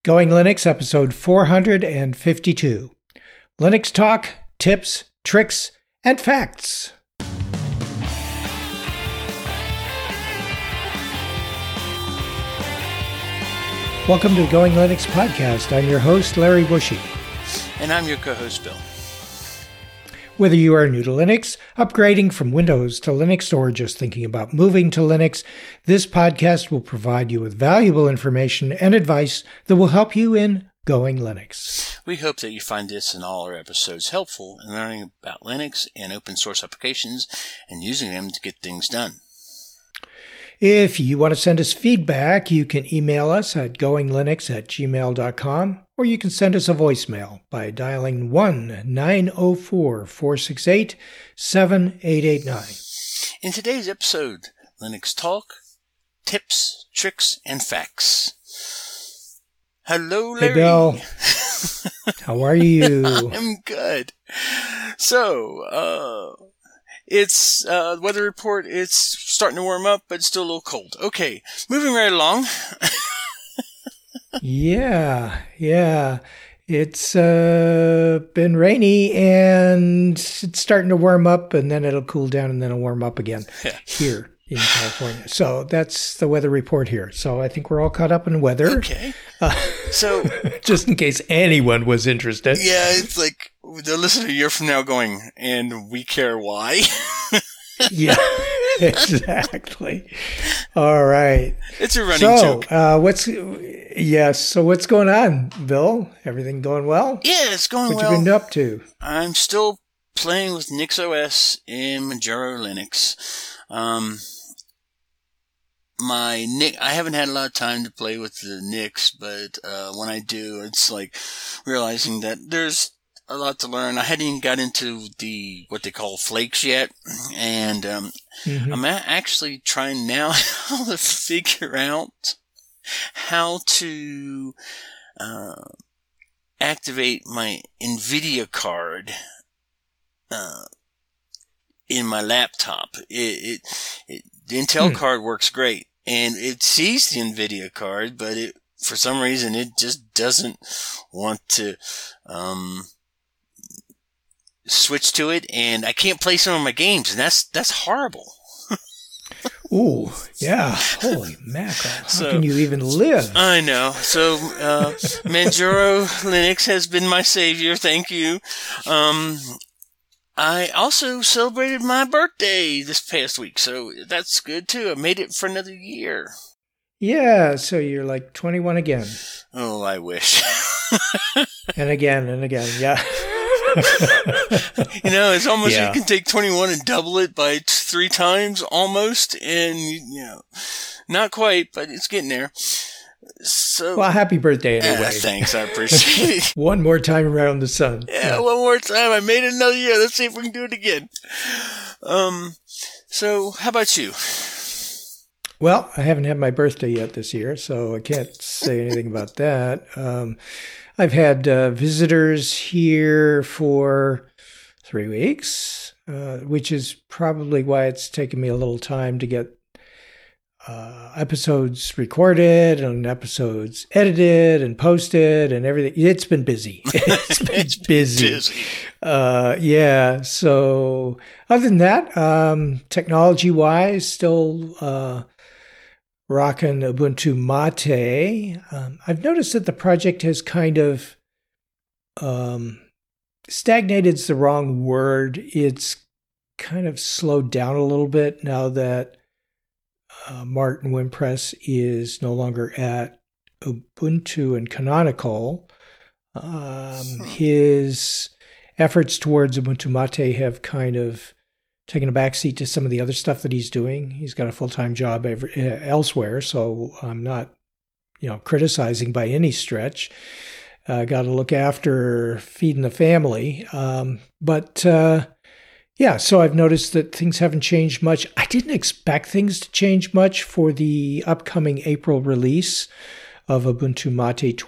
Going Linux, episode 452. Linux talk, tips, tricks, and facts. Welcome to the Going Linux podcast. I'm your host, Larry Bushy. And I'm your co-host, Bill. Whether you are new to Linux, upgrading from Windows to Linux, or just thinking about moving to Linux, this podcast will provide you with valuable information and advice that will help you in Going Linux. We hope that you find this and all our episodes helpful in learning about Linux and open source applications and using them to get things done. If you want to send us feedback, you can email us at goinglinux@gmail.com, or you can send us a voicemail by dialing 1-904-468-7889. In today's episode, Linux talk, tips, tricks, and facts. Hello, Larry. Hey, Bill. How are you? I'm good. So, it's weather report. It's starting to warm up, but it's still a little cold. Okay, moving right along. Yeah. It's been rainy, and it's starting to warm up, and then it'll cool down, and then it'll warm up again here in California. So that's the weather report here. So I think we're all caught up in weather. Okay. So just in case anyone was interested. Yeah, it's like the listener a year from now going, and we care why. Yeah, exactly. All right. It's a running joke. So what's going on, Bill? Everything going well? Yeah, it's going well. What you been up to? I'm still playing with NixOS and Manjaro Linux. I haven't had a lot of time to play with the Nix, but when I do, it's like realizing that there's a lot to learn. I hadn't even got into what they call flakes yet, and I'm actually trying now how to figure out how to activate my NVIDIA card in my laptop. The Intel card works great, and it sees the NVIDIA card, but for some reason it just doesn't want to switch to it, and I can't play some of my games, and that's horrible. Ooh, yeah. Holy mackerel. How can you even live? I know. So, Manjaro Linux has been my savior. Thank you. I also celebrated my birthday this past week, so that's good too. I made it for another year. Yeah, so you're like 21 again. Oh, I wish. And again, yeah. It's almost, you can take 21 and double it by 3 times almost, and, not quite, but it's getting there. So, well, happy birthday anyway. Thanks, I appreciate it. One more time around the sun. Yeah, one more time. I made it another year. Let's see if we can do it again. So how about you? Well, I haven't had my birthday yet this year, so I can't say anything about that. I've had visitors here for 3 weeks, which is probably why it's taken me a little time to get episodes recorded and episodes edited and posted and everything. It's been busy. It's been busy. Yeah. So other than that, technology-wise, still rocking Ubuntu Mate. I've noticed that the project has kind of stagnated is the wrong word. It's kind of slowed down a little bit now that Martin Wimpress is no longer at Ubuntu and Canonical. His efforts towards Ubuntu Mate have kind of taken a backseat to some of the other stuff that he's doing. He's got a full-time job elsewhere, so I'm not, criticizing by any stretch. Got to look after feeding the family. Yeah, so I've noticed that things haven't changed much. I didn't expect things to change much for the upcoming April release of Ubuntu Mate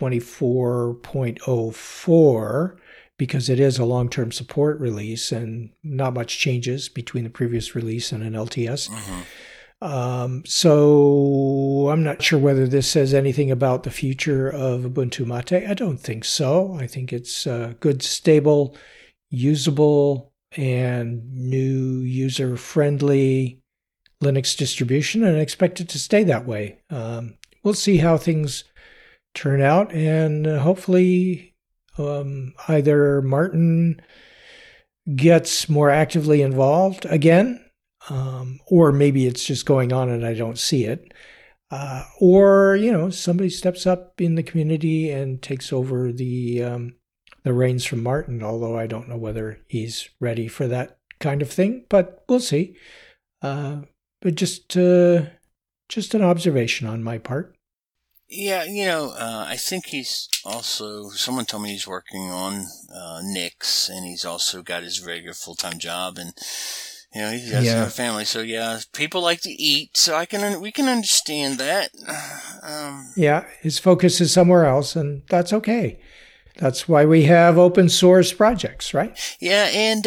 24.04 because it is a long-term support release and not much changes between the previous release and an LTS. So I'm not sure whether this says anything about the future of Ubuntu Mate. I don't think so. I think it's good, stable, usable, and new user-friendly Linux distribution, and I expect it to stay that way. We'll see how things turn out, and hopefully either Martin gets more actively involved again, or maybe it's just going on and I don't see it, or somebody steps up in the community and takes over the reins from Martin. Although I don't know whether he's ready for that kind of thing, but we'll see. But just an observation on my part. Yeah, I think he's also, someone told me he's working on Nix, and he's also got his regular full-time job, and he has a family. So yeah, people like to eat, so we can understand that. Yeah, his focus is somewhere else, and that's okay. That's why we have open source projects, right? Yeah, and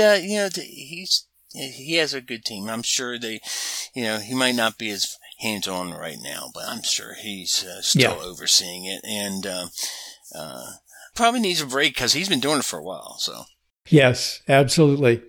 he has a good team. I'm sure he might not be as hands-on right now, but I'm sure he's still overseeing it, and probably needs a break because he's been doing it for a while. So yes, absolutely.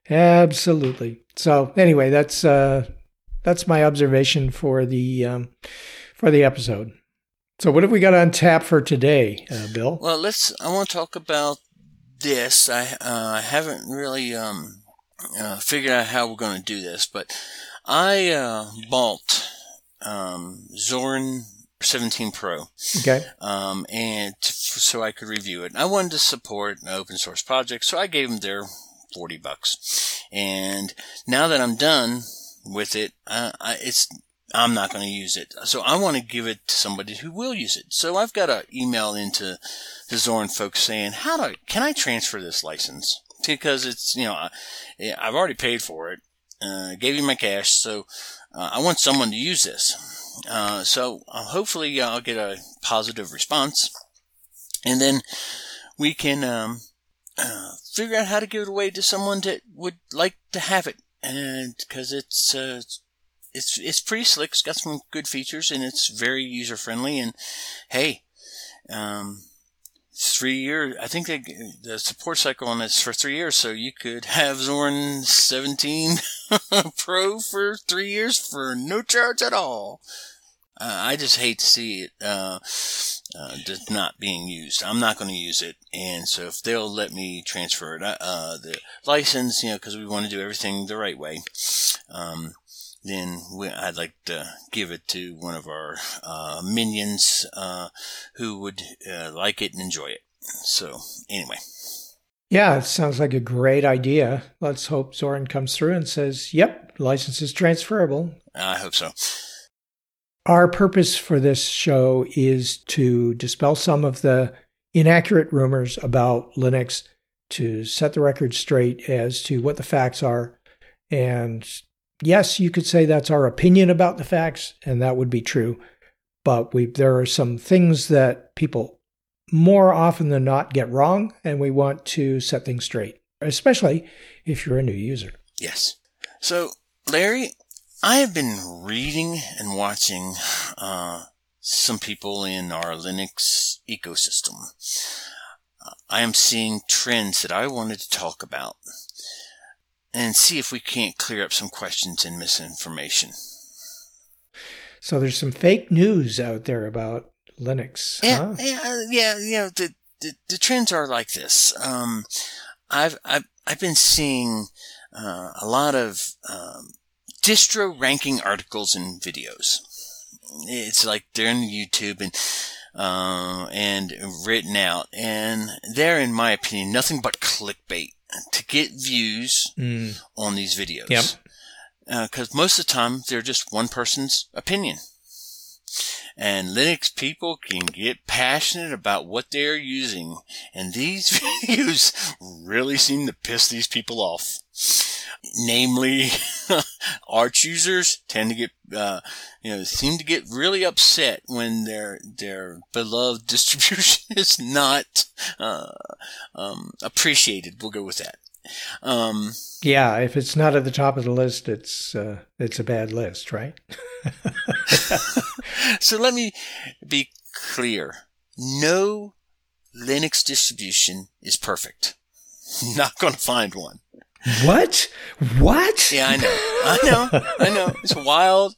So anyway, that's my observation for the episode. So what have we got on tap for today, Bill? Well, I want to talk about this. I haven't really figured out how we're going to do this, but I bought Zorin 17 Pro. Okay. And so I could review it. I wanted to support an open source project, so I gave them their $40. And now that I'm done with it, I'm not going to use it. So I want to give it to somebody who will use it. So I've got an email into the Zorin folks saying, can I transfer this license? Because it's, I've already paid for it, gave you my cash, so I want someone to use this. So hopefully I'll get a positive response, and then we can figure out how to give it away to someone that would like to have it, and because it's pretty slick, it's got some good features, and it's very user friendly. And hey, 3 years. I think the support cycle on this for 3 years, so you could have Zorin 17 Pro for 3 years for no charge at all. I just hate to see it just not being used. I'm not going to use it, and so if they'll let me transfer it, the license, because we want to do everything the right way, then I'd like to give it to one of our minions who would like it and enjoy it. So anyway. Yeah, it sounds like a great idea. Let's hope Zorin comes through and says, yep, license is transferable. I hope so. Our purpose for this show is to dispel some of the inaccurate rumors about Linux, to set the record straight as to what the facts are. And yes, you could say that's our opinion about the facts, and that would be true. But there are some things that people more often than not get wrong, and we want to set things straight, especially if you're a new user. Yes. So, Larry, I have been reading and watching some people in our Linux ecosystem. I am seeing trends that I wanted to talk about and see if we can't clear up some questions and misinformation. So there's some fake news out there about Linux. Yeah, huh? The trends are like this. I've been seeing a lot of distro ranking articles and videos. It's like they're in YouTube and written out, and they're, in my opinion, nothing but clickbait to get views on these videos. Yep. Because most of the time they're just one person's opinion. And Linux people can get passionate about what they're using, and these videos really seem to piss these people off. Namely, Arch users tend to get, seem to get really upset when their beloved distribution is not appreciated. We'll go with that. Yeah, if it's not at the top of the list, it's a bad list, right? So let me be clear. No Linux distribution is perfect. Not going to find one. What? Yeah, I know. It's wild.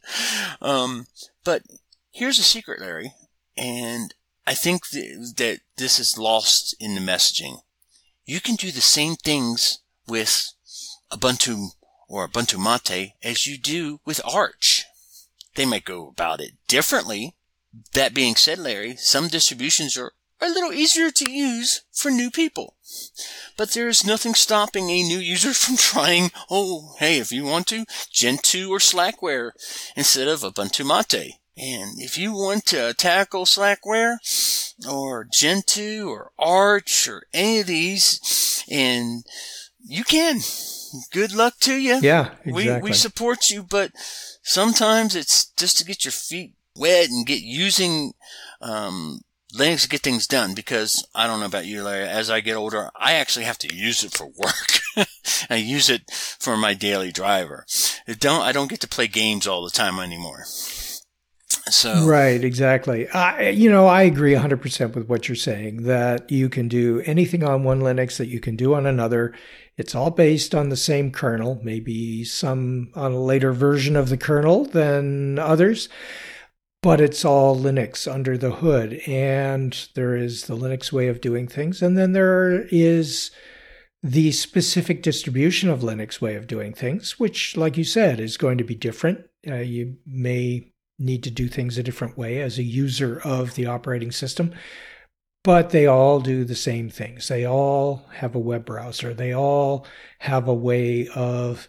But here's a secret, Larry, and I think that this is lost in the messaging. You can do the same things with Ubuntu or Ubuntu Mate as you do with Arch. They might go about it differently. That being said, Larry, some distributions are a little easier to use for new people. But there is nothing stopping a new user from trying, if you want to, Gentoo or Slackware instead of Ubuntu Mate. And if you want to tackle Slackware or Gentoo or Arch or any of these, and you can. Good luck to you. Yeah, exactly. We support you, but sometimes it's just to get your feet wet and get using Linux to get things done, because I don't know about you, Larry, as I get older, I actually have to use it for work. I use it for my daily driver. I don't get to play games all the time anymore. So right, exactly. I agree 100% with what you're saying, that you can do anything on one Linux that you can do on another. It's all based on the same kernel, maybe some on a later version of the kernel than others. But it's all Linux under the hood, and there is the Linux way of doing things, and then there is the specific distribution of Linux way of doing things, which, like you said, is going to be different. You may need to do things a different way as a user of the operating system, but they all do the same things. They all have a web browser. They all have a way of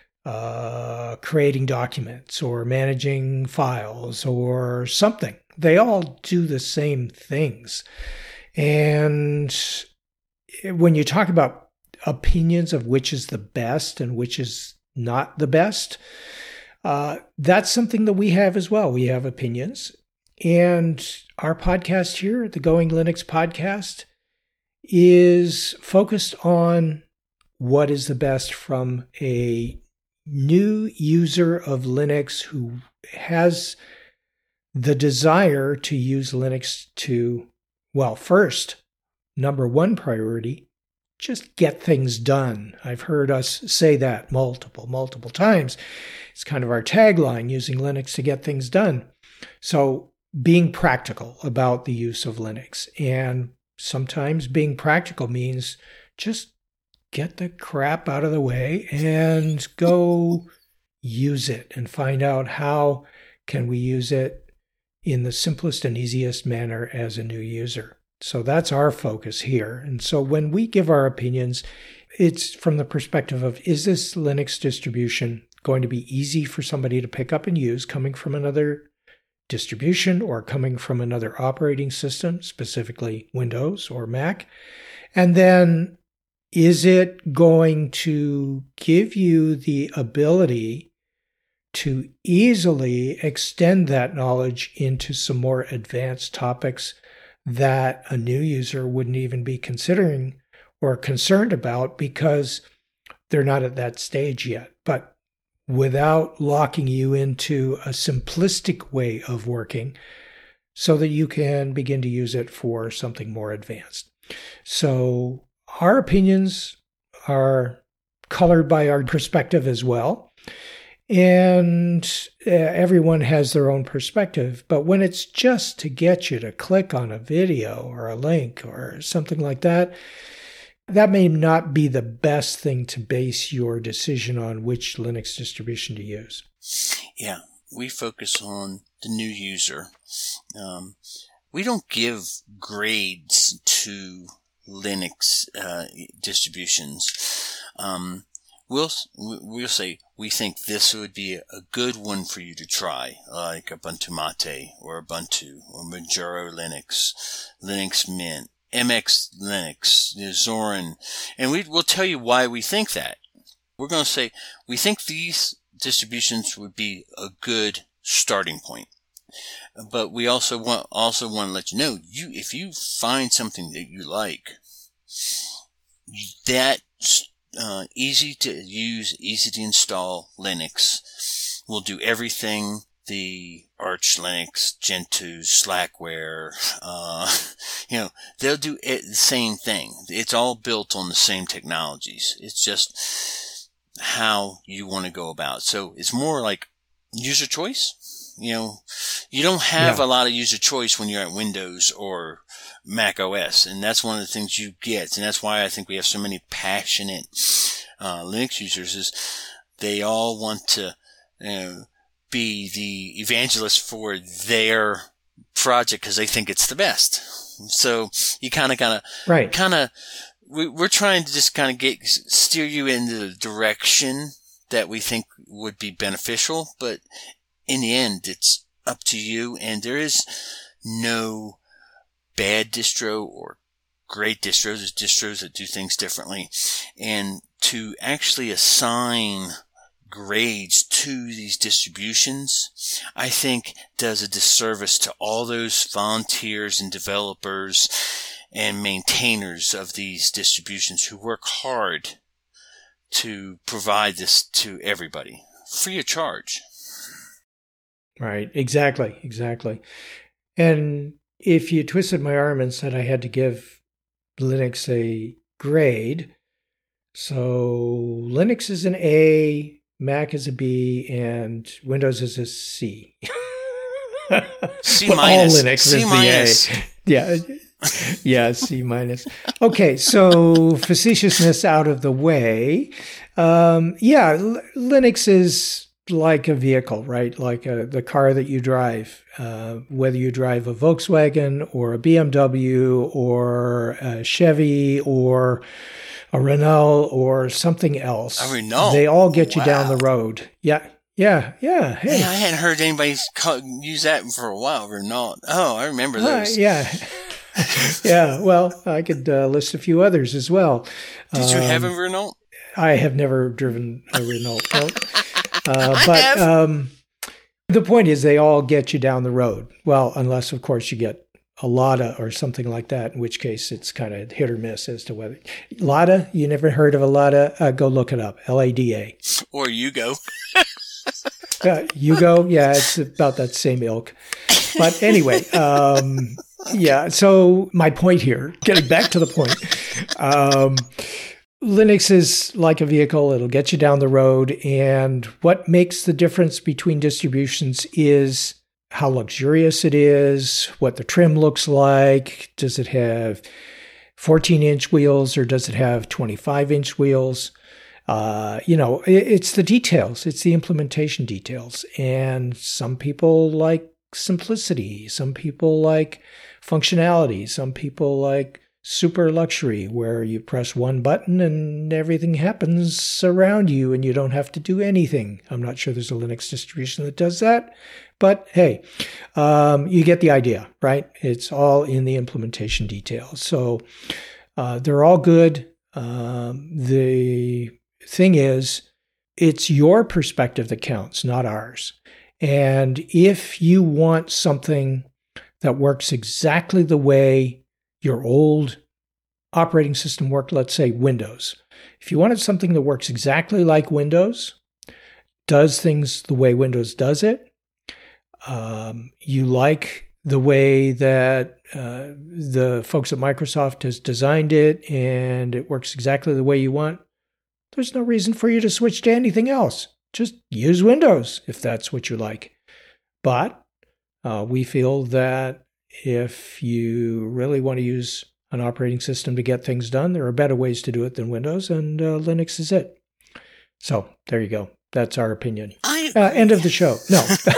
creating documents or managing files or something. They all do the same things. And when you talk about opinions of which is the best and which is not the best, that's something that we have as well. We have opinions. And our podcast here, the Going Linux podcast, is focused on what is the best from a new user of Linux who has the desire to use Linux to, first, number one priority, just get things done. I've heard us say that multiple times. It's kind of our tagline, using Linux to get things done. So being practical about the use of Linux. And sometimes being practical means just get the crap out of the way and go use it and find out how can we use it in the simplest and easiest manner as a new user. So that's our focus here. And so when we give our opinions, it's from the perspective of, is this Linux distribution going to be easy for somebody to pick up and use coming from another distribution or coming from another operating system, specifically Windows or Mac? And then, is it going to give you the ability to easily extend that knowledge into some more advanced topics that a new user wouldn't even be considering or concerned about because they're not at that stage yet? But without locking you into a simplistic way of working so that you can begin to use it for something more advanced. So our opinions are colored by our perspective as well. And everyone has their own perspective. But when it's just to get you to click on a video or a link or something like that, that may not be the best thing to base your decision on which Linux distribution to use. Yeah, we focus on the new user. We don't give grades to Linux distributions. We'll say we think this would be a good one for you to try, like Ubuntu Mate or Ubuntu or Manjaro Linux, Linux Mint, MX Linux, Zorin, and we'll tell you why we think that. We're going to say we think these distributions would be a good starting point. But we also want to let you know, if you find something that you like, that easy to use, easy to install Linux will do everything the Arch Linux, Gentoo, Slackware, they'll do the same thing. It's all built on the same technologies. It's just how you want to go about. So it's more like user choice. You don't have a lot of user choice when you're at Windows or Mac OS, and that's one of the things you get. And that's why I think we have so many passionate Linux users, is they all want to be the evangelist for their project because they think it's the best. So you kind of gotta, we're trying to just kind of steer you in the direction that we think would be beneficial, but in the end, it's up to you, and there is no bad distro or great distros. There's distros that do things differently, and to actually assign grades to these distributions, I think does a disservice to all those volunteers and developers and maintainers of these distributions who work hard to provide this to everybody free of charge. Right. Exactly. And if you twisted my arm and said I had to give Linux a grade, so Linux is an A, Mac is a B, and Windows is a C. C minus. All Linux C is minus. the A. Yeah, C minus. Okay, so facetiousness out of the way. Linux is like a vehicle, right? Like the car that you drive, whether you drive a Volkswagen or a BMW or a Chevy or a Renault or something else. A Renault? They all get you down the road. Yeah. Hey. Yeah, I hadn't heard anybody use that for a while, Renault. Oh, I remember those. Yeah, well, I could list a few others as well. Did you have a Renault? I have never driven a Renault. But the point is they all get you down the road. Well, unless, of course, you get a Lada or something like that, in which case it's kind of hit or miss as to whether. Lada, you never heard of a Lada? Go look it up, Lada. Or Yugo. Yugo, yeah, it's about that same ilk. But anyway, so my point here, getting back to the point, Linux is like a vehicle. It'll get you down the road. And what makes the difference between distributions is how luxurious it is, what the trim looks like. Does it have 14-inch wheels or does it have 25-inch wheels? It's the details. It's the implementation details. And some people like simplicity. Some people like functionality. Some people like super luxury, where you press one button and everything happens around you and you don't have to do anything. I'm not sure there's a Linux distribution that does that, but hey, you get the idea, right? It's all in the implementation details. So they're all good. The thing is, it's your perspective that counts, not ours. And if you want something that works exactly the way your old operating system worked, let's say Windows. If you wanted something that works exactly like Windows, does things the way Windows does it, you like the way that the folks at Microsoft has designed it and it works exactly the way you want, there's no reason for you to switch to anything else. Just use Windows if that's what you like. But we feel that if you really want to use an operating system to get things done, there are better ways to do it than Windows, and Linux is it. So there you go. That's our opinion. End of the show. No.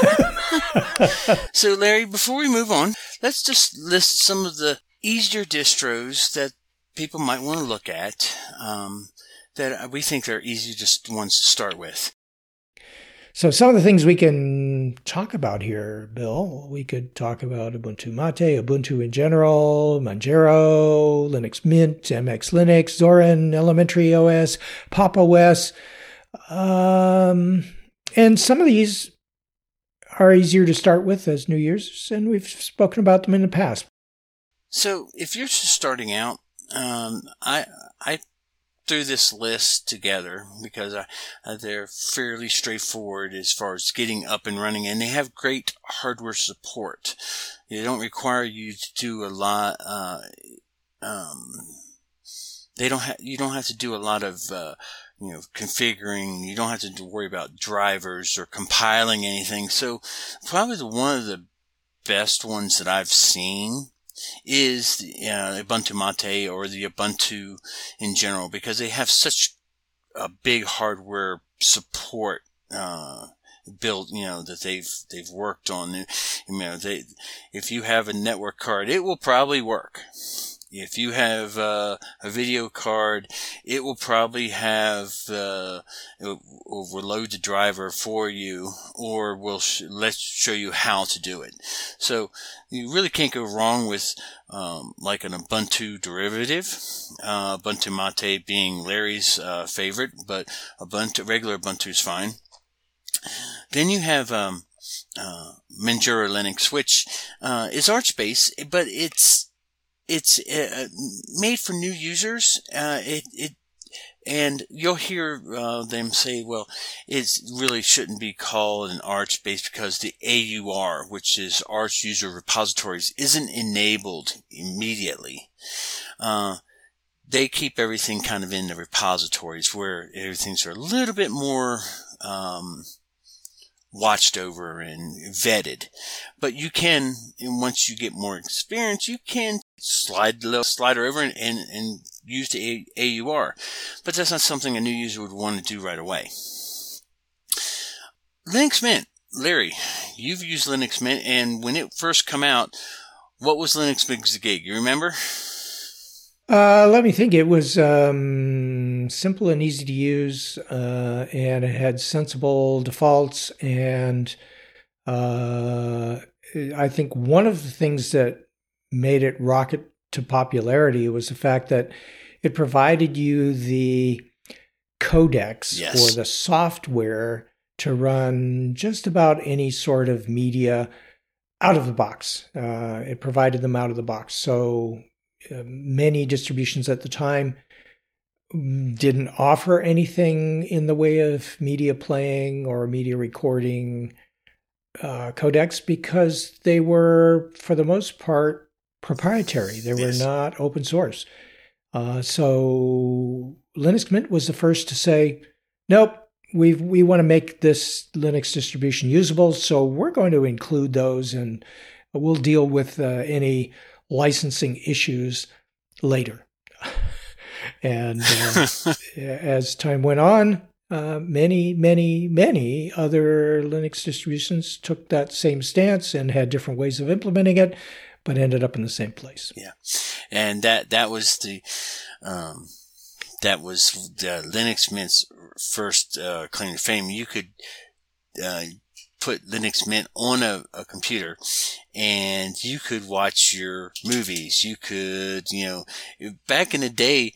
So, Larry, before we move on, let's just list some of the easier distros that people might want to look at that we think are easy just ones to start with. So some of the things we can talk about here, Bill, we could talk about Ubuntu Mate, Ubuntu in general, Manjaro, Linux Mint, MX Linux, Zorin, Elementary OS, Pop! OS. And some of these are easier to start with as new users, and we've spoken about them in the past. So if you're just starting out, I through this list together because they're fairly straightforward as far as getting up and running, and they have great hardware support. They don't require you to do a lot. You don't have to do a lot of configuring. You don't have to worry about drivers or compiling anything. So probably one of the best ones that I've seen is the Ubuntu Mate or the Ubuntu in general, because they have such a big hardware support build, that they've worked on. If you have a network card, it will probably work. If you have a video card, it will probably have it will load the driver for you, or will let's show you how to do it. So you really can't go wrong with like an Ubuntu derivative. Ubuntu Mate being Larry's favorite, but regular Ubuntu is fine. Then you have Manjaro Linux, which is Arch-based, but it's made for new users. And you'll hear them say, well, it really shouldn't be called an Arch-based because the AUR, which is Arch User Repositories, isn't enabled immediately. They keep everything kind of in the repositories where everything's a little bit more watched over and vetted. But you can, and once you get more experience, you can slide the little slider over and use the AUR. But that's not something a new user would want to do right away. Linux Mint. Larry, you've used Linux Mint, and when it first came out, what was Linux Mint Gig? You remember? Let me think. It was simple and easy to use, and it had sensible defaults. And I think one of the things that made it rocket to popularity was the fact that it provided you the codecs or the software to run just about any sort of media out of the box. It provided them out of the box. So many distributions at the time didn't offer anything in the way of media playing or media recording codecs because they were, for the most part, proprietary. They were not open source. So Linux Mint was the first to say, nope, we want to make this Linux distribution usable, so we're going to include those, and we'll deal with any licensing issues later. And as time went on, many other Linux distributions took that same stance and had different ways of implementing it, but ended up in the same place. Yeah, and that was the Linux Mint's first claim to fame. You could put Linux Mint on a computer, and you could watch your movies. You could, back in the day,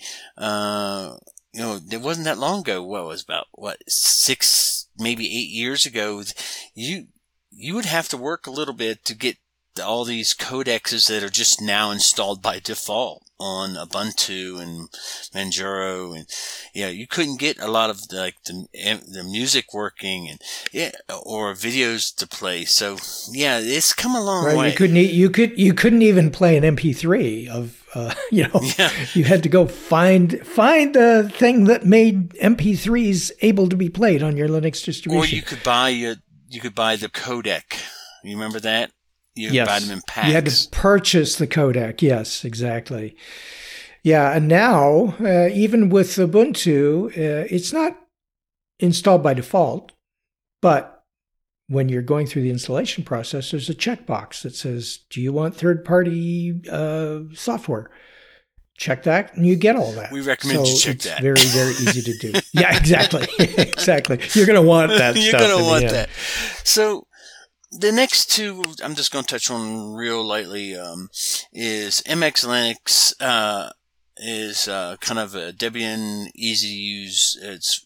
it wasn't that long ago. Well, it was about 6, maybe 8 years ago. You would have to work a little bit to get all these codecs that are just now installed by default on Ubuntu and Manjaro, and you couldn't get a lot of the music working and or videos to play. So it's come a long way. You couldn't even play an MP3 of you had to go find the thing that made MP3s able to be played on your Linux distribution. Or you could buy the codec. You remember that? You buy them in packs. You had to purchase the codec. Yes, exactly. Yeah, and now, even with Ubuntu, it's not installed by default, but when you're going through the installation process, there's a checkbox that says, do you want third-party software? Check that, and you get all that. We recommend you check that. Very, very easy to do. Yeah, exactly. Exactly. You're going to want that stuff. You're going to want that. So the next two I'm just going to touch on real lightly is MX Linux is kind of a Debian, easy to use. It's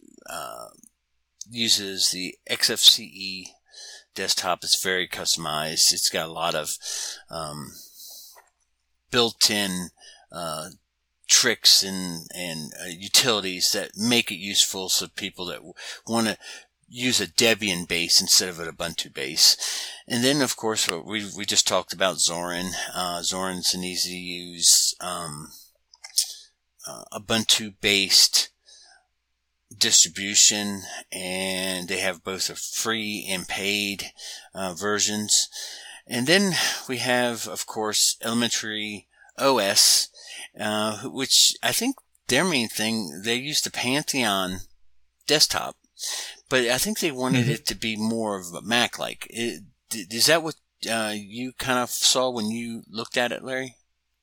uses the XFCE desktop. It's very customized. It's got a lot of built-in tricks and utilities that make it useful so people that want to use a Debian base instead of an Ubuntu base. And then, of course, we just talked about Zorin. Zorin's an easy to use Ubuntu-based distribution, and they have both a free and paid versions. And then we have, of course, Elementary OS, which I think their main thing, they used the Pantheon desktop, but I think they wanted it to be more of a Mac-like. Is that what you kind of saw when you looked at it, Larry?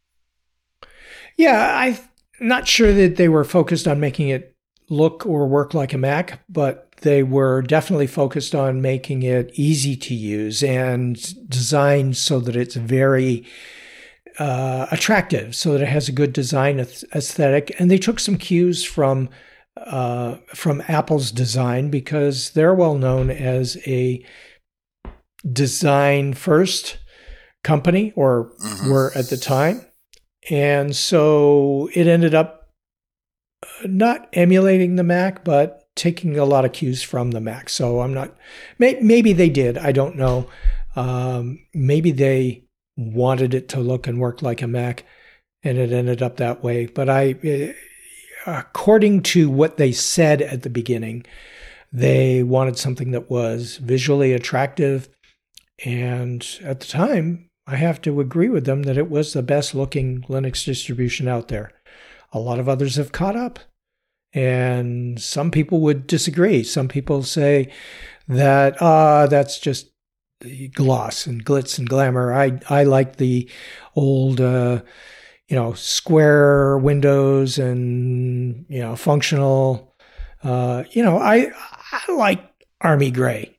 Yeah, I'm not sure that they were focused on making it look or work like a Mac, but they were definitely focused on making it easy to use and designed so that it's very attractive, so that it has a good design aesthetic. And they took some cues from Apple's design, because they're well known as a design first company, or were at the time. And so it ended up not emulating the Mac, but taking a lot of cues from the Mac. So I'm not, maybe they did, I don't know. Maybe they wanted it to look and work like a Mac, and it ended up that way. But according to what they said at the beginning, they wanted something that was visually attractive. And at the time, I have to agree with them that it was the best looking Linux distribution out there. A lot of others have caught up, and some people would disagree. Some people say that that's just gloss and glitz and glamour. I like the old square windows and functional. I like Army Gray.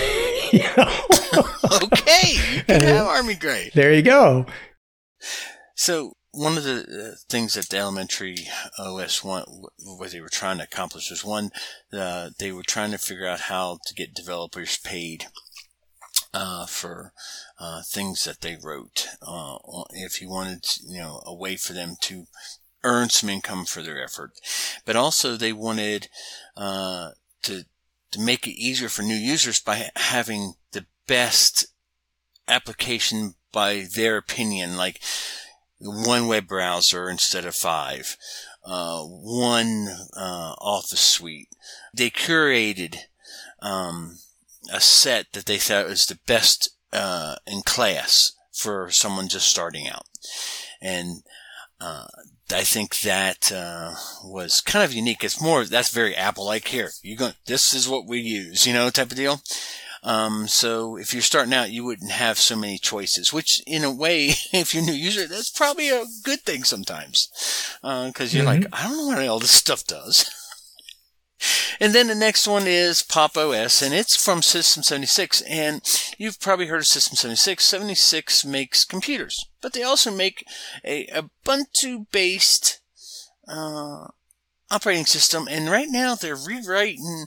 Okay, you can have Army Gray. There you go. So one of the things that the Elementary OS what they were trying to accomplish was, one, they were trying to figure out how to get developers paid for things that they wrote. If you wanted, a way for them to earn some income for their effort, but also they wanted to make it easier for new users by having the best application by their opinion, like one web browser instead of 5, one Office suite. They curated a set that they thought was the best in class for someone just starting out. And I think that was kind of unique. That's very Apple-like. Here, this is what we use, type of deal. So if you're starting out, you wouldn't have so many choices, which in a way, if you're a new user, that's probably a good thing sometimes. Cause you're like, I don't know what all this stuff does. And then the next one is Pop! OS, and it's from System 76. And you've probably heard of System 76. 76 makes computers, but they also make a Ubuntu-based operating system. And right now they're rewriting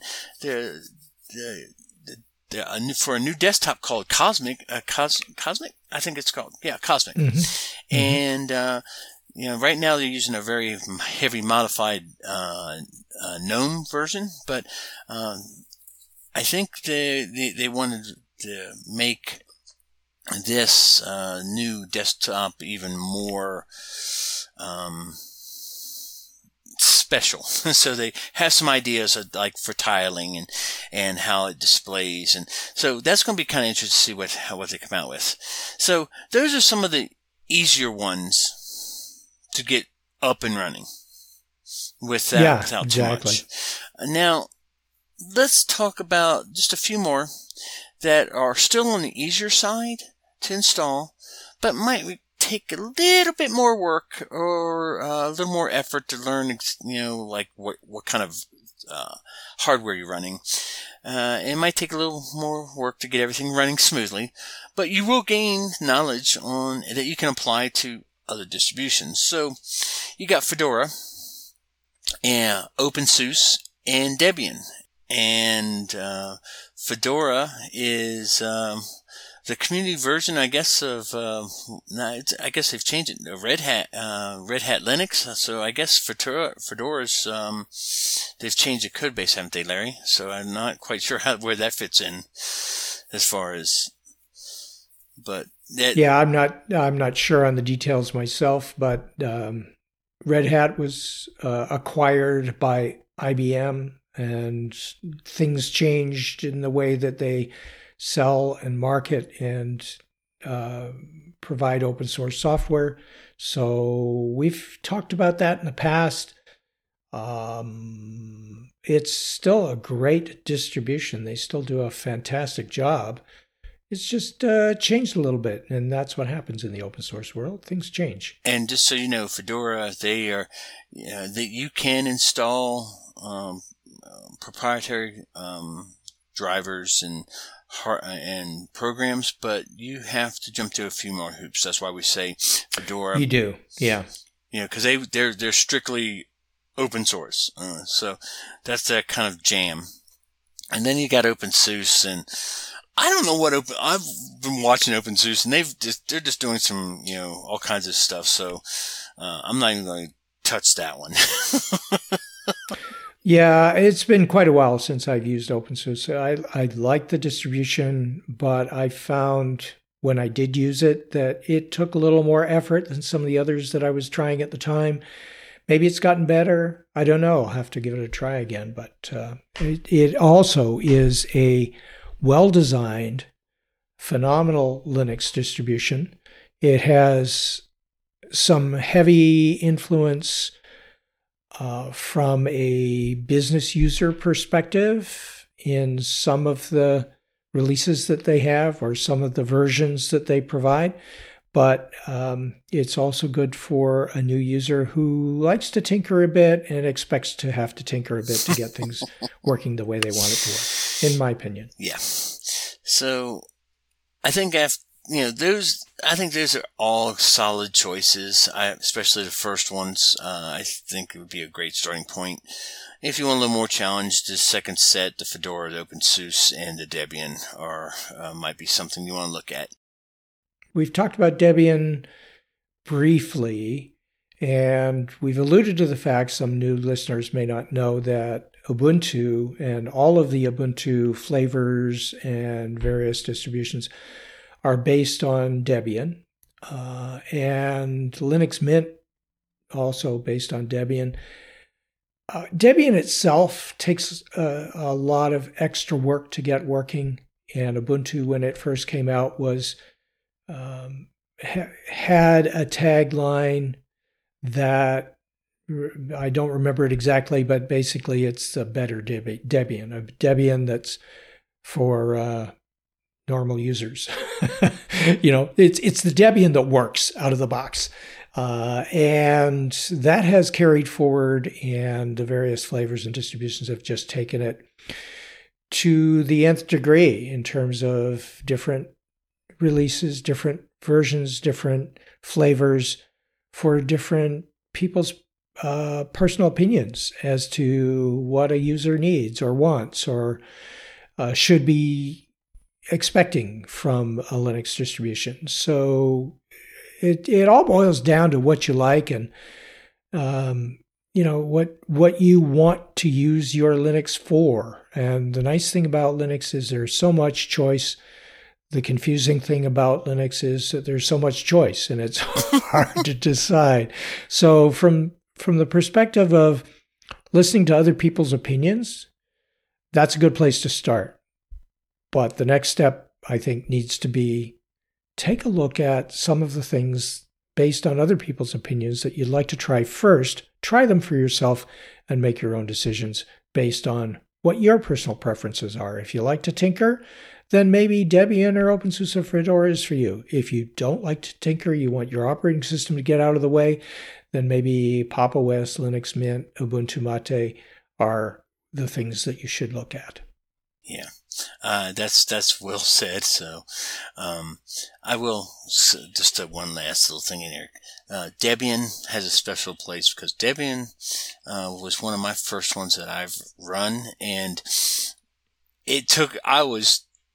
for a new desktop called Cosmic. Cosmic, I think it's called. Yeah, Cosmic. And right now they're using a very heavy modified GNOME version, but I think they wanted to make this new desktop even more special. So they have some ideas like for tiling and how it displays, and so that's going to be kind of interesting to see what they come out with. So those are some of the easier ones to get up and running without too much. Now, let's talk about just a few more that are still on the easier side to install, but might take a little bit more work or a little more effort to learn, like what kind of hardware you're running. It might take a little more work to get everything running smoothly, but you will gain knowledge on that you can apply to other distributions. So you got Fedora and OpenSUSE and Debian. And Fedora is the community version, I guess, of I guess they've changed it. Red Hat Linux. So I guess Fedora's they've changed the code base, haven't they, Larry? So I'm not quite sure where that fits in as far as. But yeah, I'm not sure on the details myself, but Red Hat was acquired by IBM, and things changed in the way that they sell and market and provide open source software. So we've talked about that in the past. It's still a great distribution. They still do a fantastic job. It's just changed a little bit, and that's what happens in the open source world. Things change. And just so you know, Fedora, you can install proprietary drivers and programs, but you have to jump through a few more hoops. That's why we say Fedora. You do, yeah. Because they're strictly open source, so that's that kind of jam. And then you got OpenSUSE, and I don't know I've been watching OpenSUSE, and they're just doing some all kinds of stuff. So I'm not even going to touch that one. Yeah, it's been quite a while since I've used OpenSUSE. I like the distribution, but I found when I did use it that it took a little more effort than some of the others that I was trying at the time. Maybe it's gotten better. I don't know. I'll have to give it a try again. But it also is a well-designed, phenomenal Linux distribution. It has some heavy influence from a business user perspective in some of the releases that they have or some of the versions that they provide. But it's also good for a new user who likes to tinker a bit and expects to have to tinker a bit to get things working the way they want it to work, in my opinion. Yeah. So I think those are all solid choices. Especially the first ones. I think it would be a great starting point. If you want a little more challenge, the second set, the Fedora, the OpenSUSE, and the Debian might be something you want to look at. We've talked about Debian briefly, and we've alluded to the fact some new listeners may not know that Ubuntu and all of the Ubuntu flavors and various distributions are based on Debian, and Linux Mint also based on Debian. Debian itself takes a lot of extra work to get working, and Ubuntu, when it first came out, was had a tagline that I don't remember it exactly, but basically it's a better Debian, a Debian that's for normal users. It's the Debian that works out of the box. And that has carried forward, and the various flavors and distributions have just taken it to the nth degree in terms of different releases, different versions, different flavors for different people's personal opinions as to what a user needs or wants or should be expecting from a Linux distribution. So it all boils down to what you like and what you want to use your Linux for. And the nice thing about Linux is there's so much choice. The confusing thing about Linux is that there's so much choice and it's hard to decide. So from the perspective of listening to other people's opinions, that's a good place to start. But the next step, I think, needs to be take a look at some of the things based on other people's opinions that you'd like to try first. Try them for yourself and make your own decisions based on what your personal preferences are. If you like to tinker, then maybe Debian or OpenSUSE or Fedora is for you. If you don't like to tinker, you want your operating system to get out of the way, then maybe Pop! OS, Linux Mint, Ubuntu Mate are the things that you should look at. Yeah, that's well said. So, I will just one last little thing in here. Debian has a special place because Debian was one of my first ones that I've run, and I was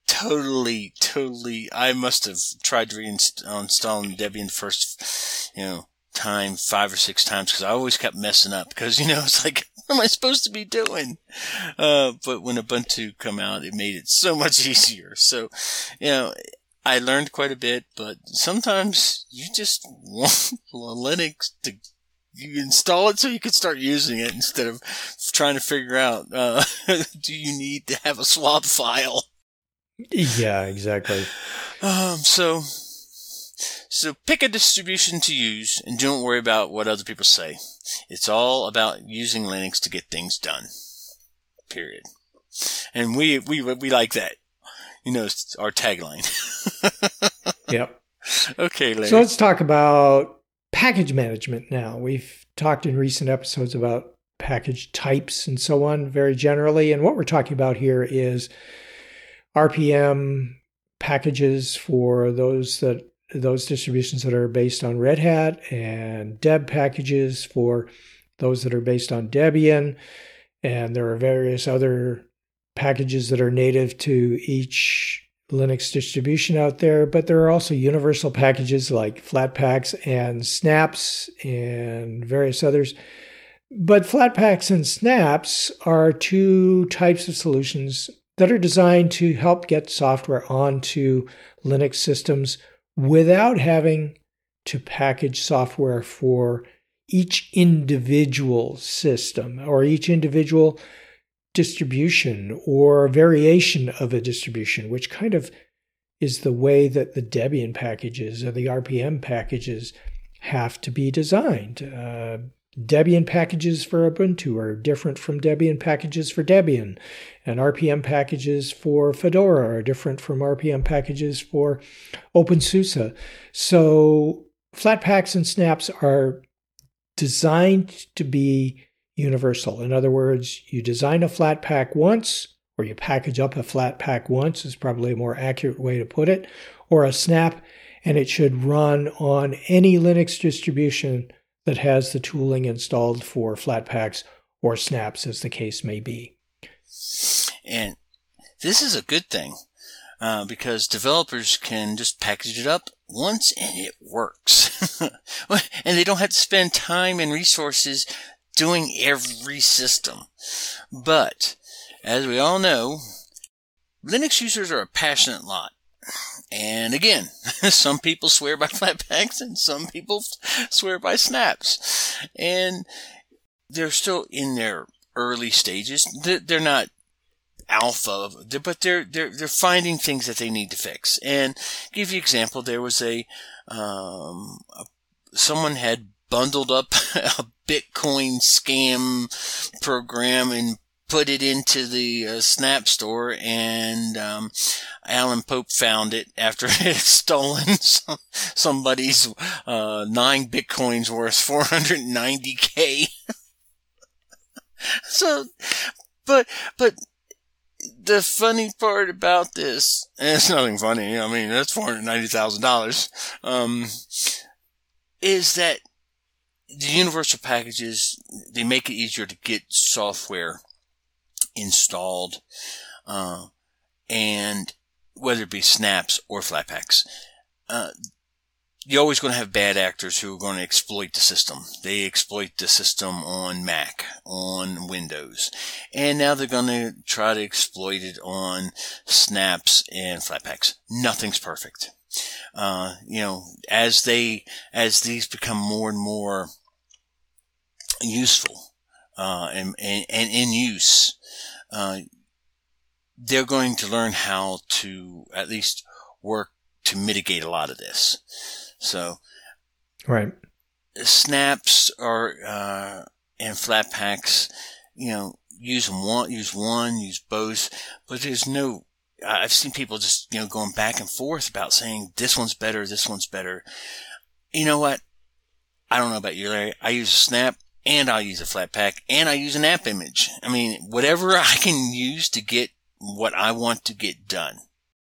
totally. I must have tried to reinstall Debian the first, time 5 or 6 times because I always kept messing up because, it's like, what am I supposed to be doing? But when Ubuntu come out, it made it so much easier. So, I learned quite a bit, but sometimes you just want Linux to you install it so you can start using it instead of trying to figure out, do you need to have a swap file? Yeah, exactly. So pick a distribution to use and don't worry about what other people say. It's all about using Linux to get things done. Period. And we like that. It's our tagline. Yep. Okay, Larry. So let's talk about package management now. We've talked in recent episodes about package types and so on very generally. And what we're talking about here is RPM packages for those distributions that are based on Red Hat, and Deb packages for those that are based on Debian. And there are various other packages that are native to each Linux distribution out there, but there are also universal packages like Flatpaks and Snaps and various others. But Flatpaks and Snaps are two types of solutions that are designed to help get software onto Linux systems without having to package software for each individual system or each individual distribution or variation of a distribution, which kind of is the way that the Debian packages or the RPM packages have to be designed. Debian packages for Ubuntu are different from Debian packages for Debian, and RPM packages for Fedora are different from RPM packages for OpenSUSE. So Flatpaks and Snaps are designed to be universal. In other words, you design a Flatpak once, or you package up a Flatpak once is probably a more accurate way to put it, or a Snap, and it should run on any Linux distribution that has the tooling installed for Flatpaks or Snaps, as the case may be. And this is a good thing because developers can just package it up once and it works. And they don't have to spend time and resources doing every system. But, as we all know, Linux users are a passionate lot. And again, some people swear by Flatpaks and some people swear by Snaps. And they're still in their early stages. They're not alpha, but they're finding things that they need to fix. And to give you an example, there was someone had bundled up a Bitcoin scam program and put it into the Snap store, and Alan Pope found it after it had stolen somebody's 9 Bitcoins worth $490K. So, but the funny part about this, and it's nothing funny, I mean, that's $490,000, is that the universal packages, they make it easier to get software installed, and whether it be Snaps or Flatpaks, you're always going to have bad actors who are going to exploit the system. They exploit the system on Mac, on Windows, and now they're going to try to exploit it on Snaps and Flatpaks. Nothing's perfect. As these become more and more useful, and in use, they're going to learn how to at least work to mitigate a lot of this. So, right. Snaps are, and Flatpaks, use one, use both, but there's no, I've seen people just, going back and forth about saying this one's better, this one's better. You know what? I don't know about you, Larry. I use a Snap, and I use a Flatpak, and I use an app image. I mean, whatever I can use to get what I want to get done.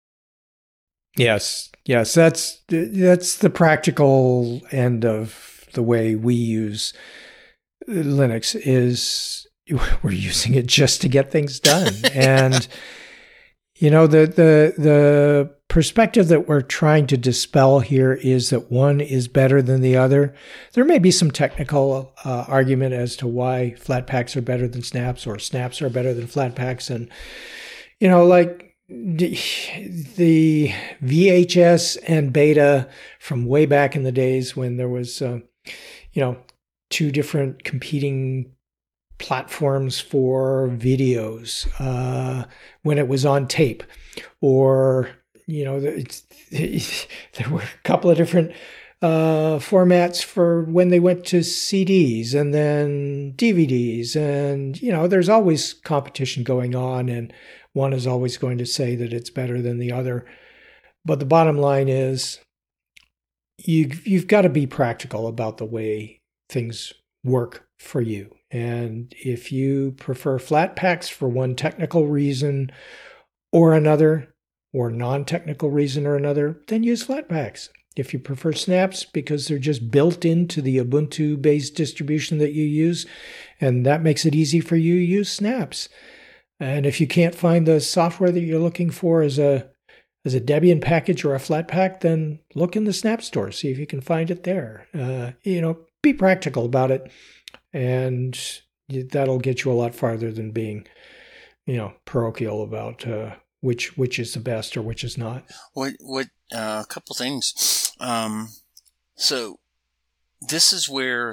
Yes, that's the practical end of the way we use Linux. Is we're using it just to get things done, and The perspective that we're trying to dispel here is that one is better than the other. There may be some technical argument as to why flat packs are better than snaps, or snaps are better than flat packs. And, like the VHS and beta from way back in the days when there was, two different competing platforms for videos when it was on tape, or there were a couple of different formats for when they went to CDs and then DVDs, and there's always competition going on, and one is always going to say that it's better than the other. But the bottom line is you've got to be practical about the way things work for you. And if you prefer flat packs for one technical reason or another, or non-technical reason or another, then use flat packs. If you prefer snaps because they're just built into the Ubuntu-based distribution that you use, and that makes it easy for you, use snaps. And if you can't find the software that you're looking for as a Debian package or a flat pack, then look in the Snap store, see if you can find it there. Be practical about it, and that'll get you a lot farther than being, parochial about which is the best or which is not. A couple things. So this is where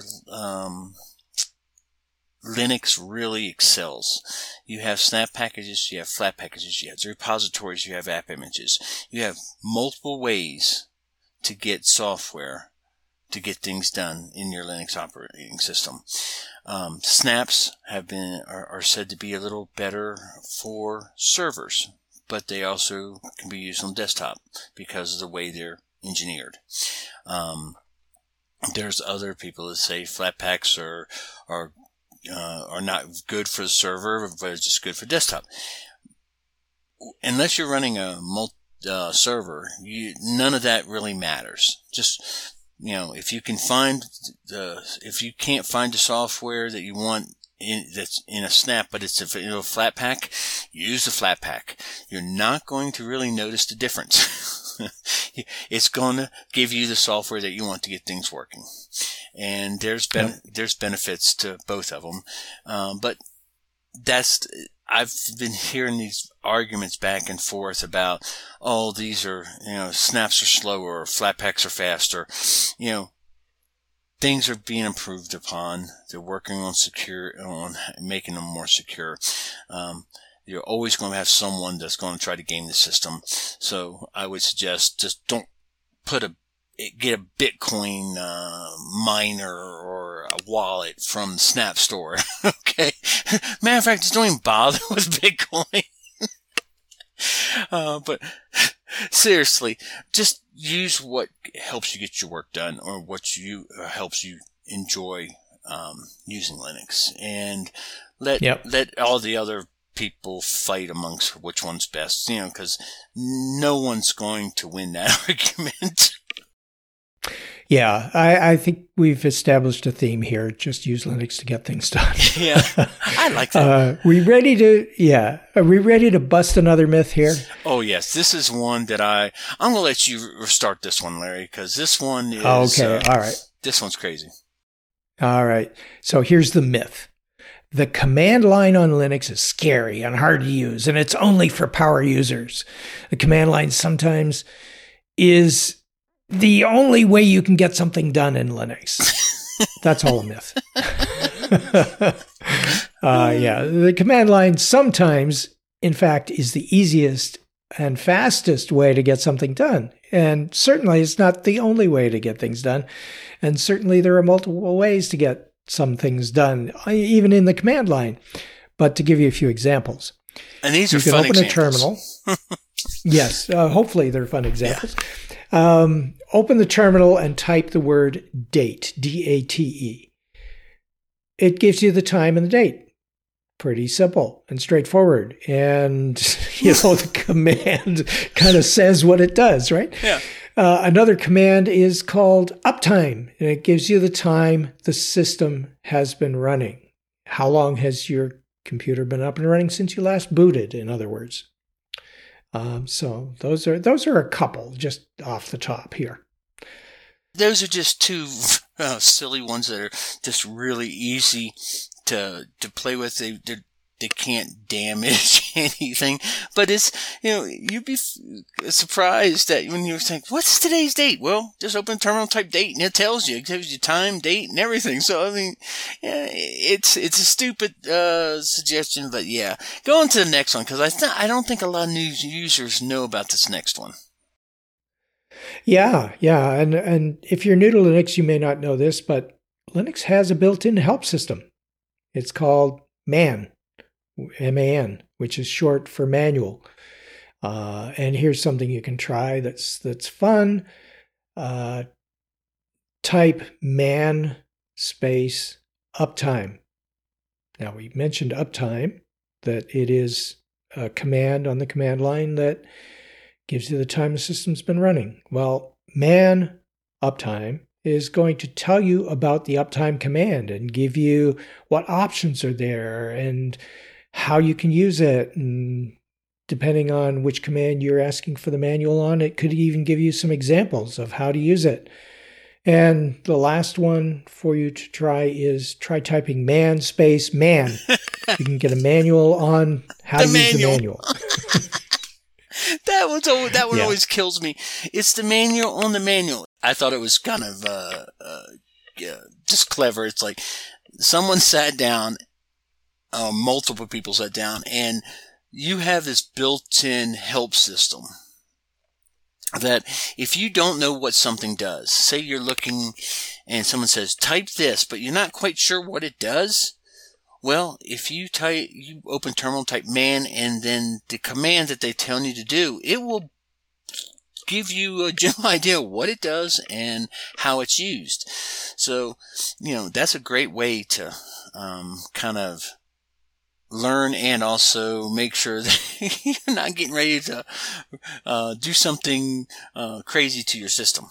Linux really excels. You have snap packages, you have flat packages, you have repositories, you have app images. You have multiple ways to get software to get things done in your Linux operating system. Snaps are said to be a little better for servers, but they also can be used on desktop because of the way they're engineered. There's other people that say flat packs are not good for the server, but it's just good for desktop. Unless you're running a server, none of that really matters. Just if you can't find the software that you want that's in a snap, but it's a flat pack, use the flat pack. You're not going to really notice the difference. It's going to give you the software that you want to get things working. And there's benefits to both of them. But I've been hearing these arguments back and forth about, these are, snaps are slower, or flat packs are faster. Things are being improved upon. They're working on making them more secure. You're always going to have someone that's going to try to game the system. So I would suggest just don't get a Bitcoin miner or a wallet from the Snap store. Okay. Matter of fact, just don't even bother with Bitcoin. But seriously, just use what helps you get your work done, or what helps you enjoy using Linux, and let all the other people fight amongst which one's best. Because no one's going to win that argument. Yeah, I think we've established a theme here. Just use Linux to get things done. Yeah, I like that. Are we ready to bust another myth here? Oh, yes. This is one that I'm going to let you start this one, Larry, because this one is... Okay, all right. This one's crazy. All right. So here's the myth. The command line on Linux is scary and hard to use, and it's only for power users. The command line sometimes is the only way you can get something done in Linux. That's all a myth. The command line sometimes, in fact, is the easiest and fastest way to get something done. And certainly it's not the only way to get things done. And certainly there are multiple ways to get some things done, even in the command line. But to give you a few examples. And these are fun examples. You can open a terminal. Yes, hopefully they're fun examples. Yeah. Open the terminal and type the word date, D-A-T-E. It gives you the time and the date. Pretty simple and straightforward. And, the command kind of says what it does, right? Yeah. Another command is called uptime, and it gives you the time the system has been running. How long has your computer been up and running since you last booted, in other words? So those are a couple just off the top here. Those are just two silly ones that are just really easy to play with. They can't damage anything, but it's, you'd be surprised that when you think, what's today's date? Well, just open terminal type date and it tells you time, date, and everything. So, I mean, yeah, it's a stupid, suggestion, but yeah. Go on to the next one, because I don't think a lot of new users know about this next one. Yeah. And if you're new to Linux, you may not know this, but Linux has a built-in help system. It's called MAN. MAN, which is short for manual. And here's something you can try that's fun. Type man space uptime. Now, we mentioned uptime, that it is a command on the command line that gives you the time the system's been running. Well, man uptime is going to tell you about the uptime command and give you what options are there and how you can use it. And depending on which command you're asking for the manual on, it could even give you some examples of how to use it. And the last one for you to try is try typing man space man. You can get a manual on how to use the manual. That one always kills me. It's the manual on the manual. I thought it was kind of just clever. It's like someone sat down, multiple people sat down, and you have this built-in help system that if you don't know what something does, say you're looking and someone says, type this, but you're not quite sure what it does. Well, if you open terminal, type man, and then the command that they're telling you to do, it will give you a general idea of what it does and how it's used. So, that's a great way to kind of learn and also make sure that you're not getting ready to do something crazy to your system.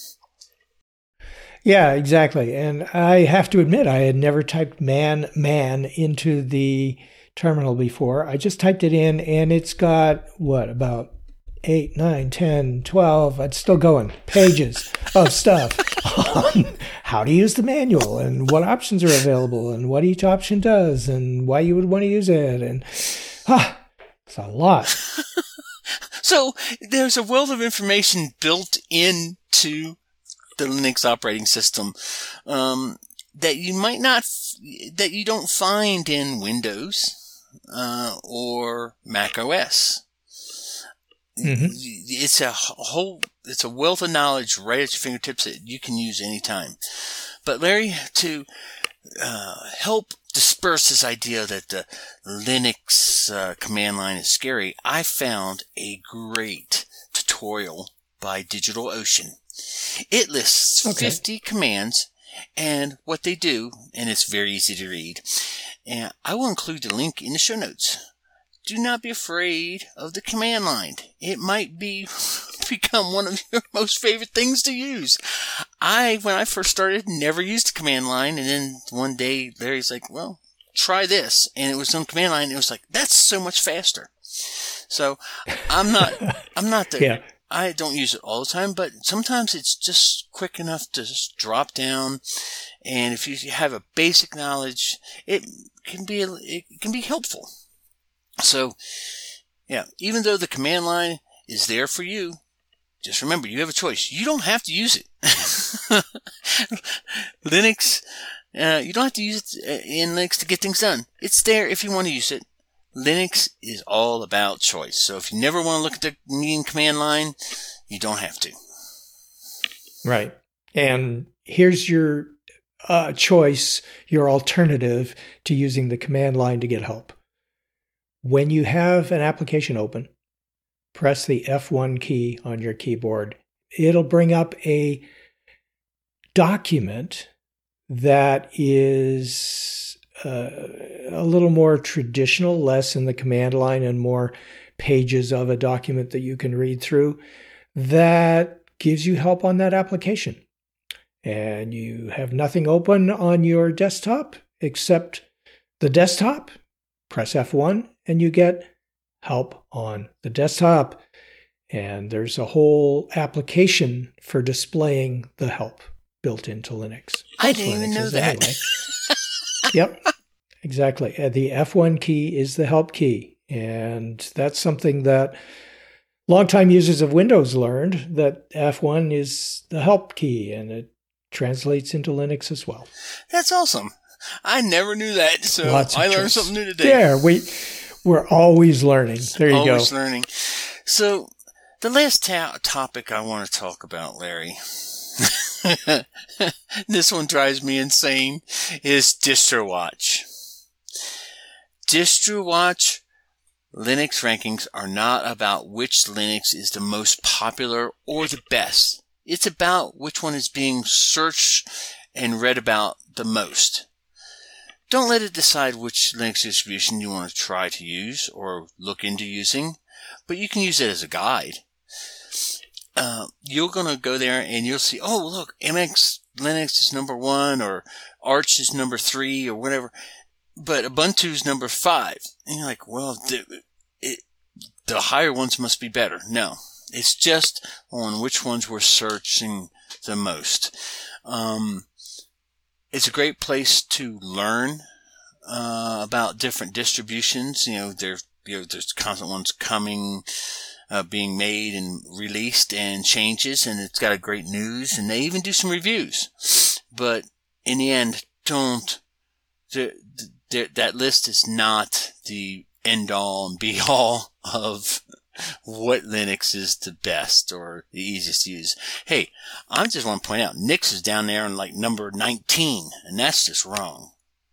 Yeah, exactly. And I have to admit, I had never typed man into the terminal before. I just typed it in, and it's got, about 8, 9, 10, 12, it's still going, pages of stuff on how to use the manual and what options are available and what each option does and why you would want to use it. And it's a lot. So there's a wealth of information built into the Linux operating system that you don't find in Windows or Mac OS. Mm-hmm. It's a wealth of knowledge right at your fingertips that you can use anytime. But Larry, to help disperse this idea that the Linux command line is scary, I found a great tutorial by DigitalOcean. It lists 50 commands and what they do, and it's very easy to read. And I will include the link in the show notes. Do not be afraid of the command line. It might become one of your most favorite things to use. When I first started, never used the command line, and then one day Larry's like, well, try this. And it was on command line, and it was like, that's so much faster. So I'm not Yeah. I don't use it all the time, but sometimes it's just quick enough to just drop down. And if you have a basic knowledge, it can be helpful. So, yeah, even though the command line is there for you, just remember you have a choice. You don't have to use it. Linux, you don't have to use it in Linux to get things done. It's there if you want to use it. Linux is all about choice. So if you never want to look at the main command line, you don't have to. Right. And here's your choice, your alternative to using the command line to get help. When you have an application open, press the F1 key on your keyboard. It'll bring up a document that is a little more traditional, less in the command line and more pages of a document that you can read through, that gives you help on that application. And you have nothing open on your desktop except the desktop. Press F1 and you get help on the desktop. And there's a whole application for displaying the help built into Linux. I didn't even know that. Anyway. Yep, exactly. The F1 key is the help key. And that's something that longtime users of Windows learned, that F1 is the help key, and it translates into Linux as well. That's awesome. I never knew that, so I learned something new today. Yeah, we're always learning. There you go. Always learning. So the last topic I want to talk about, Larry, this one drives me insane, is DistroWatch. DistroWatch Linux rankings are not about which Linux is the most popular or the best. It's about which one is being searched and read about the most. Don't let it decide which Linux distribution you want to try to use or look into using, but you can use it as a guide. You're going to go there and you'll see, oh, look, MX Linux is number 1 or Arch is number 3 or whatever, but Ubuntu is number 5. And you're like, well, the higher ones must be better. No, it's just on which ones we're searching the most. It's a great place to learn about different distributions. There's constant ones coming, being made and released, and changes, and it's got a great news, and they even do some reviews. But in the end, that list is not the end all and be all of what Linux is the best or the easiest to use. Hey, I just want to point out, Nix is down there in like number 19, and that's just wrong.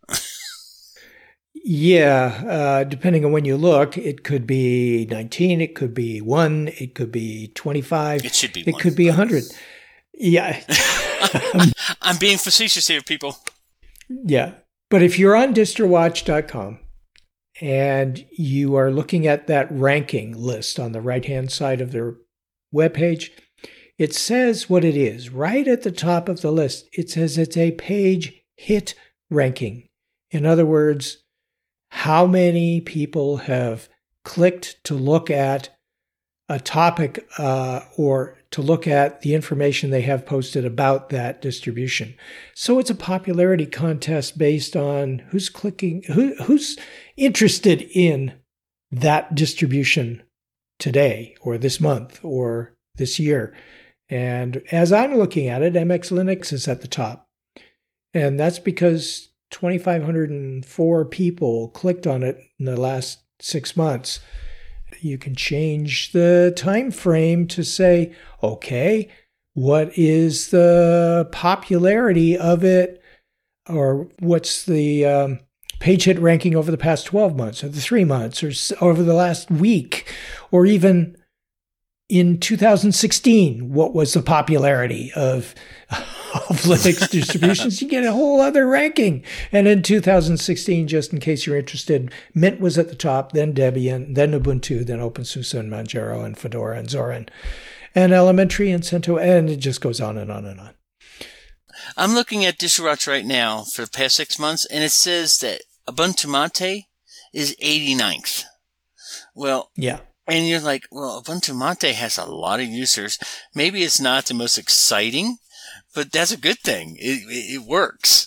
Yeah, depending on when you look, it could be 19, it could be 1, it could be 25. It should be 1. It could be 100. Yeah. I'm being facetious here, people. Yeah. But if you're on distrowatch.com and you are looking at that ranking list on the right-hand side of their webpage, it says what it is. Right at the top of the list, it says it's a page hit ranking. In other words, how many people have clicked to look at a topic or to look at the information they have posted about that distribution. So it's a popularity contest based on who's clicking, who's interested in that distribution today or this month or this year. And as I'm looking at it, MX Linux is at the top. And that's because 2,504 people clicked on it in the last 6 months. You can change the time frame to say, okay, what is the popularity of it, or what's the page hit ranking over the past 12 months or the 3 months or over the last week, or even in 2016, what was the popularity of Linux distributions? You get a whole other ranking. And in 2016, just in case you're interested, Mint was at the top, then Debian, then Ubuntu, then OpenSUSE and Manjaro and Fedora and Zorin and Elementary and CentOS, and it just goes on and on and on. I'm looking at DistroWatch right now for the past 6 months, and it says that Ubuntu Mate is 89th. Well, yeah. And you're like, well, Ubuntu Mate has a lot of users. Maybe it's not the most exciting, but that's a good thing. It works.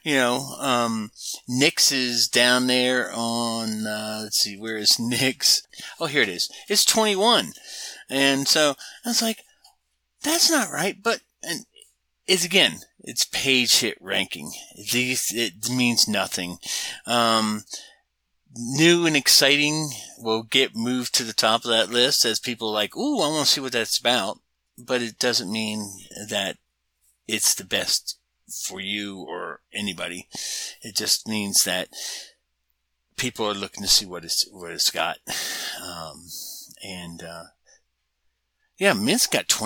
Nix is down there on, let's see, where is Nix? Oh, here it is. It's 21. And so I was like, that's not right. But it's page hit ranking. It means nothing. New and exciting will get moved to the top of that list as people are like, ooh, I want to see what that's about. But it doesn't mean that it's the best for you or anybody. It just means that people are looking to see what it's got. Mint's got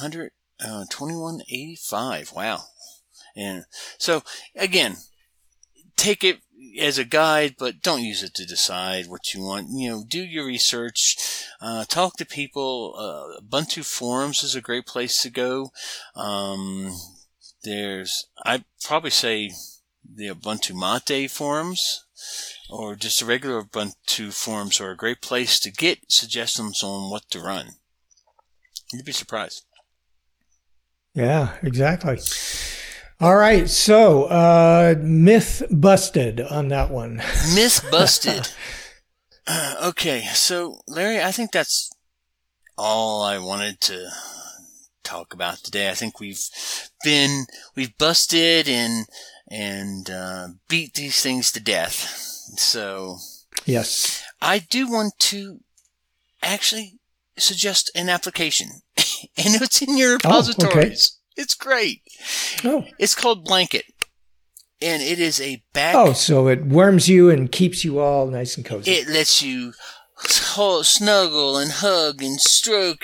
2185. Wow. And so again, take it as a guide, but don't use it to decide what you want. Do your research, talk to people. Ubuntu forums is a great place to go. I'd probably say the Ubuntu Mate forums or just the regular Ubuntu forums are a great place to get suggestions on what to run. You'd be surprised. Yeah, exactly. All right, so myth busted on that one. Myth busted. Okay, so Larry, I think that's all I wanted to talk about today. I think we've busted and beat these things to death. So yes, I do want to actually suggest an application, and it's in your repositories. Oh, okay. It's great. Oh, it's called Blanket, and it is a so it warms you and keeps you all nice and cozy. It lets you snuggle and hug and stroke.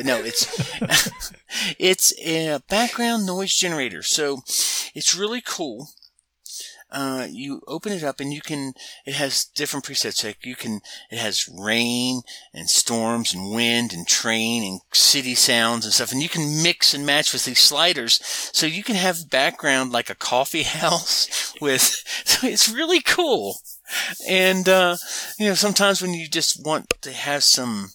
It's a background noise generator, so it's really cool. You open it up and it has different presets. It has rain and storms and wind and train and city sounds and stuff. And you can mix and match with these sliders. So you can have background like a coffee house so it's really cool. And, sometimes when you just want to have some,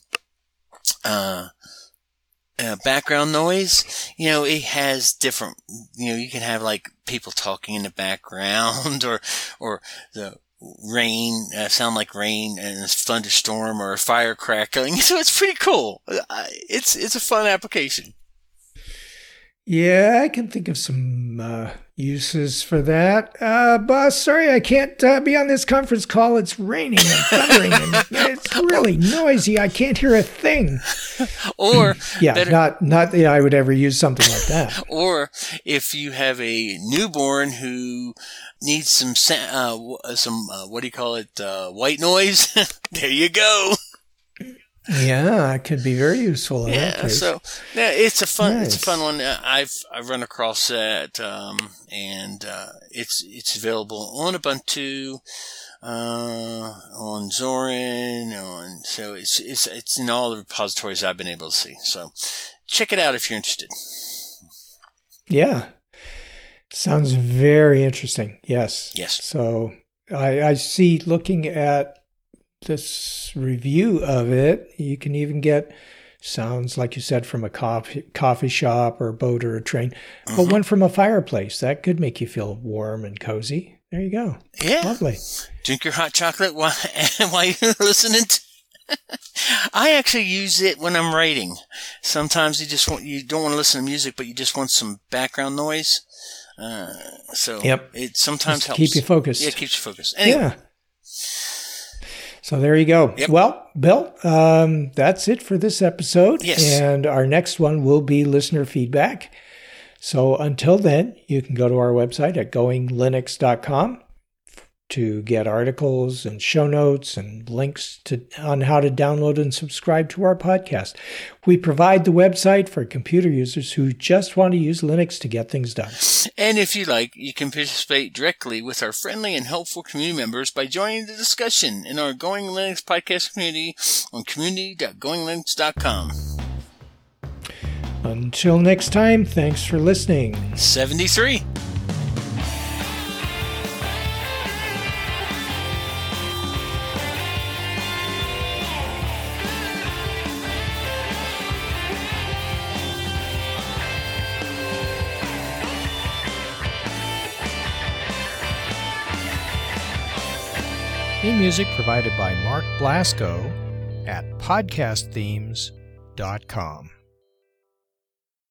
background noise, it has different, you can have like people talking in the background or the rain, sound like rain and a thunderstorm or a fire crackling. So it's pretty cool. It's a fun application. Yeah, I can think of some uses for that. Boss, sorry I can't be on this conference call. It's raining and thundering and it's really noisy. I can't hear a thing. Or not that I would ever use something like that. Or if you have a newborn who needs some what do you call it? White noise. There you go. Yeah, it could be very useful. So it's a fun one. I've run across that, and it's available on Ubuntu, on Zorin, so it's in all the repositories I've been able to see. So check it out if you're interested. Yeah, sounds very interesting. Yes. So I see. Looking at this review of it, you can even get sounds, like you said, from a coffee shop or a boat or a train, but one from a fireplace. That could make you feel warm and cozy. There you go. Yeah. Lovely. Drink your hot chocolate while you're listening I actually use it when I'm writing. Sometimes you don't want to listen to music, but you just want some background noise. It sometimes just helps. Keep you focused. Yeah, it keeps you focused. Anyway. Yeah. So there you go. Yep. Well, Bill, that's it for this episode. Yes. And our next one will be listener feedback. So until then, you can go to our website at goinglinux.com to get articles and show notes and links on how to download and subscribe to our podcast. We provide the website for computer users who just want to use Linux to get things done. And if you like, you can participate directly with our friendly and helpful community members by joining the discussion in our Going Linux podcast community on community.goinglinux.com. Until next time, thanks for listening. 73. Theme music provided by Mark Blasco at podcastthemes.com.